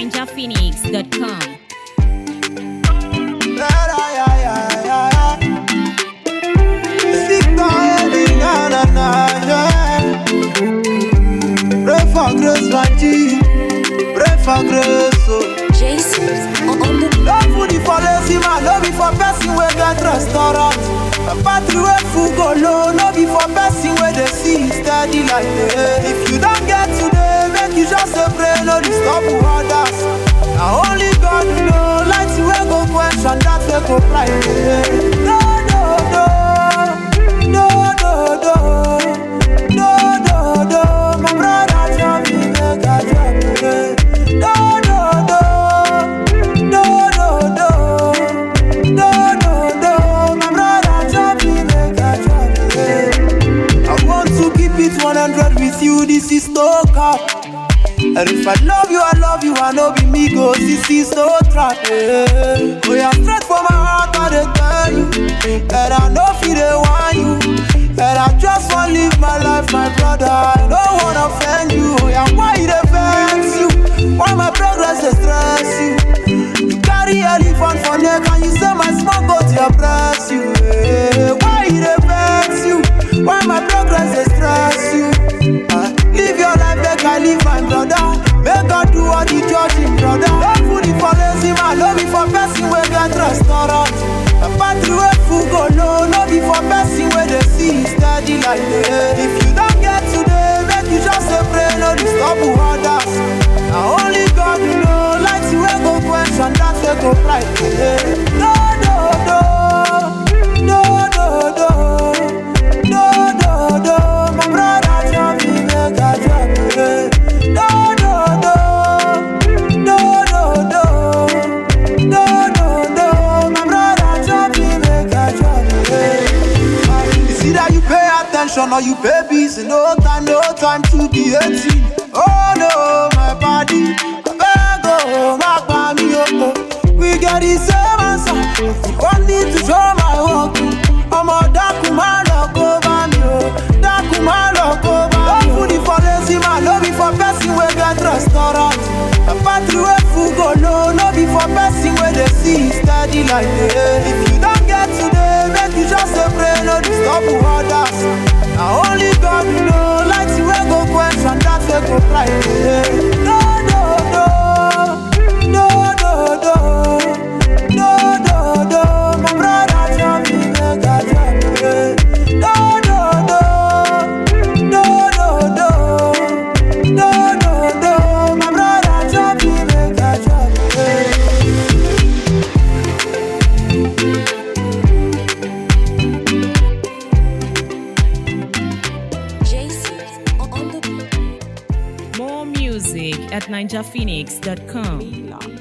ninjaphoenix.com. Pray for grace, my G. Pray for grace, oh. Jesus on the Don't put it for lazy man, no be for person wey get restaurant. A battery wey full go low, no be for person wey dey see steady like day. If you don't get today, make you just say pray, no disturb others. Now only God know, light wey go question that wey go fly away. No, no, no, no, no, no, no, no, no. My brother tell me make I drop it. No, no, no. No, no, no, no, no, no. My brother tell me make I drop it. I want to keep it 100 with you, this is no cap. And if I love you, I know be me go, this is no trap. Yeah. Oh, yeah, straight from my heart, I dey tell you. And I know feel they want you. And I just want to live my life, my brother. I don't want to offend you. Oh, yeah, why they vex you? Why my progress they stress you? You carry elephant for neck and you say my small goat to oppress you. Yeah. Why they vex you? Why my progress they stress you? Live your life, make I live my brother. Make God do all the judging, brother. Don't put it for lazy man, no be for person wey get restaurant. A battery wey full go low, no be for person wey dey see steady like day. If you don't get today, make you just say pray, no disturb others. Now only God know, light wey go question that wey go fly today. No, no, no, no, no, no, no, no, no. My brother tell me make I drop it. No, no, no, no, no, no, no, no, no. My brother tell me make I drop it. It's either you pay attention or you pay busy. No time to be 18. Oh no, my body, I beg oh, my body, oh. We get the same answer. One need to show my work. I'm a dark man, look over me, oh. Dark man, look over me. Don't put it for lazy man, no be for person wey get restaurant. A battery wey full go low, no be for person wey dey see steady like day. If you don't get today, make you just say pray, no disturb others. Now only God know, light wey go question that wey go fly away. No, no, no, no, no, no, no, no, no. My brother tell me make I drop it. No, no, no, no, no, no, no, no, no. My brother tell me make I drop it. Jesus on the More music at ninjaphoenix.com.